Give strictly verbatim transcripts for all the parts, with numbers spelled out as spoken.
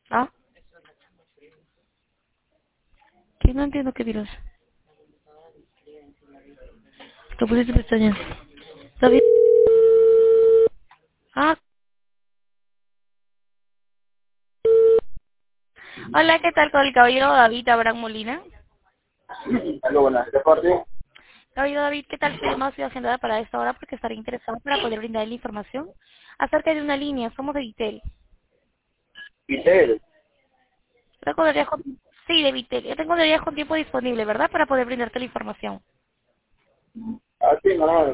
¿Ah? ¿Qué? No entiendo qué dirás. ¿Qué pusiste pestañas? David. Ah. Hola, ¿qué tal con el caballero David Abraham Molina? Aló, buenas, ¿de parte? Caballero David, ¿qué tal? Su llamada ha sido agendada para esta hora porque estaré interesado para poder brindarle la información acerca de una línea. Somos de Vitel. Vitel. Recordarías con... Sí, de Vitel. Yo tengo días con tiempo disponible, ¿verdad? Para poder brindarte la información. Ah, sí, no, no.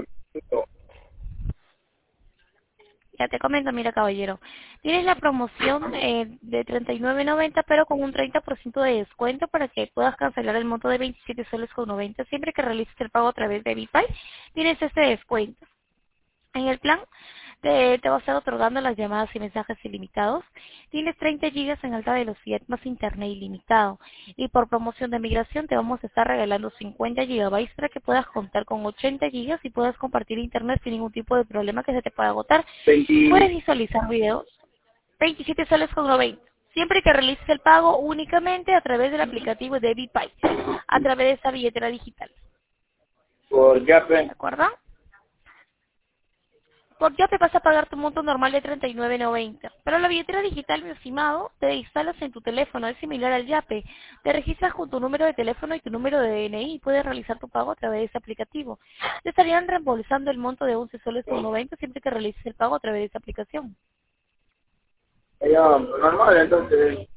Ya te comento, mira, caballero. Tienes la promoción eh, de treinta y nueve noventa, pero con un treinta por ciento de descuento para que puedas cancelar el monto de veintisiete soles con noventa siempre que realices el pago a través de Vipay. Tienes este descuento. En el plan te, te va a estar otorgando las llamadas y mensajes ilimitados. Tienes treinta gigas en alta velocidad más internet ilimitado. Y por promoción de migración te vamos a estar regalando cincuenta gigabytes para que puedas contar con ochenta gigas y puedas compartir internet sin ningún tipo de problema que se te pueda agotar. Puedes veinte. visualizar videos veintisiete soles con noventa. Siempre que realices el pago únicamente a través del aplicativo de Vipay, a través de esa billetera digital. Por ¿De Yape. acuerdo? Por ya te vas a pagar tu monto normal de treinta y nueve noventa. Pero la billetera digital, mi estimado, te instalas en tu teléfono, es similar al Yape. Te registras con tu número de teléfono y tu número de D N I y puedes realizar tu pago a través de ese aplicativo. Te estarían reembolsando el monto de once soles con noventa siempre que realices el pago a través de esa aplicación. Ya, normal, entonces.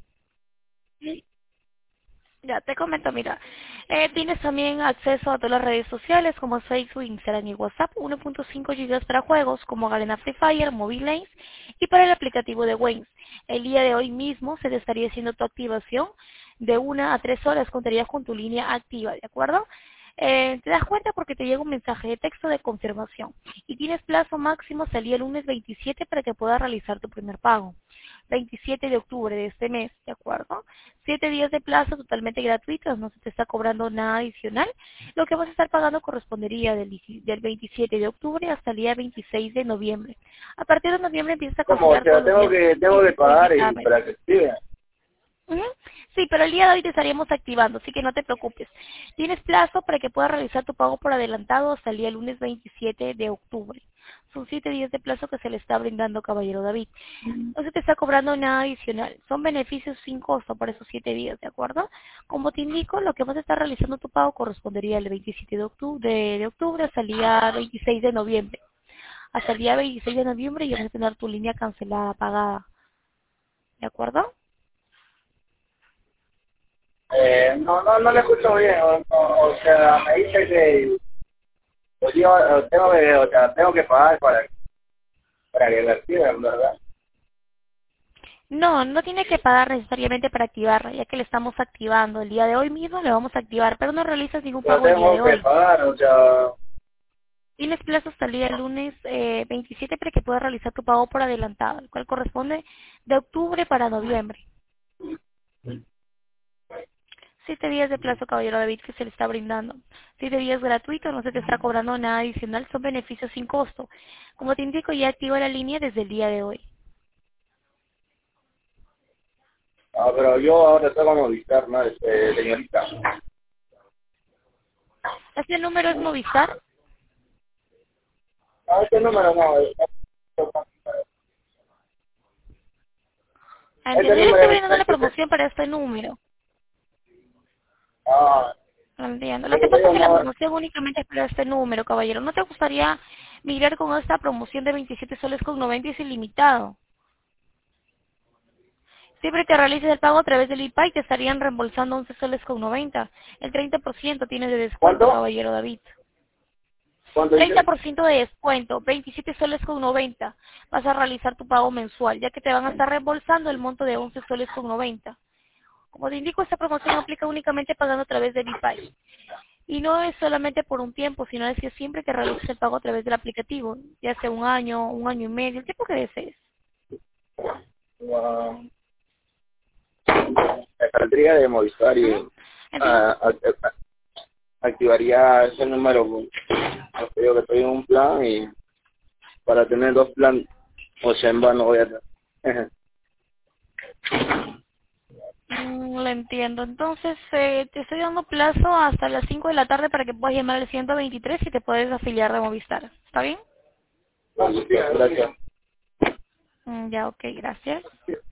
Ya, te comento, mira. Eh, tienes también acceso a todas las redes sociales como Facebook, Instagram y WhatsApp, uno punto cinco gigas para juegos como Garena Free Fire, Mobile Lanes y para el aplicativo de Wings. El día de hoy mismo se te estaría haciendo tu activación de una a tres horas, contarías con tu línea activa, ¿de acuerdo? Eh, te das cuenta porque te llega un mensaje de texto de confirmación y tienes plazo máximo hasta el día lunes veintisiete para que puedas realizar tu primer pago. veintisiete de octubre de este mes, ¿de acuerdo? Siete días de plazo totalmente gratuitos, no se te está cobrando nada adicional. Lo que vas a estar pagando correspondería del, dieci- del veintisiete de octubre hasta el día veintiséis de noviembre. A partir de noviembre empiezas a Como, o considerar todos sea, los tengo días que, tengo que y pagar y dictamen. para que escriban. Ujú. Sí, pero el día de hoy te estaríamos activando, así que no te preocupes. Tienes plazo para que puedas realizar tu pago por adelantado hasta el día lunes veintisiete de octubre. Son siete días de plazo que se le está brindando, caballero David. No se te está cobrando nada adicional. Son beneficios sin costo por esos siete días, ¿de acuerdo? Como te indico, lo que vas a estar realizando tu pago correspondería al veintisiete de octubre, de, de octubre hasta el día veintiséis de noviembre. Hasta el día veintiséis de noviembre ya vas a tener tu línea cancelada, pagada, ¿de acuerdo? Eh, no, no, no le escucho bien. O, o, o sea, me dice que pues yo eh, tengo que, o sea, tengo que pagar para, para que la activen, ¿verdad? No, no tiene que pagar necesariamente para activarla, ya que le estamos activando. El día de hoy mismo le vamos a activar, pero no realizas ningún Yo pago el día tengo de que hoy. pagar, o sea, Tienes plazo hasta el día lunes eh, veintisiete para que puedas realizar tu pago por adelantado, el cual corresponde de octubre para noviembre. Siete días de plazo, caballero David, que se le está brindando. Siete días gratuitos, no se te está cobrando nada adicional, son beneficios sin costo. Como te indico, ya activa la línea desde el día de hoy. ah, pero yo ahora estoy como Movistar, ¿no? Este, señorita. ¿Este número es Movistar? Ah, este número no, es- este Entiendo, yo le estoy número es brindando la veintisiete. promoción para este número. Ah, Entiendo. Lo que pero pasa es yo que la no, promoción únicamente es para este número, caballero. ¿No te gustaría migrar con esta promoción de veintisiete soles con noventa y es ilimitado? Siempre que realices el pago a través del IPAI te estarían reembolsando once soles con noventa. El treinta por ciento tienes de descuento, ¿cuánto? caballero David. ¿Cuánto treinta dice? por ciento de descuento, veintisiete soles con noventa. Vas a realizar tu pago mensual, ya que te van a estar reembolsando el monto de once soles con noventa. Como te indico, esta promoción aplica únicamente pagando a través del IPAI. Y no es solamente por un tiempo, sino es que siempre que realices el pago a través del aplicativo, ya sea un año, un año y medio, el tiempo que desees. Ah, me saldría de Movistar Ujú. y Entiendo. ah, act- act- activaría ese número. Porque yo que estoy en un plan y para tener dos planes, o sea, en vano voy a tener. lo entiendo. Entonces, eh, te estoy dando plazo hasta las cinco de la tarde para que puedas llamar al ciento veintitrés y te puedes afiliar de Movistar. ¿Está bien? Vale, gracias. Mm, ya, ok, gracias.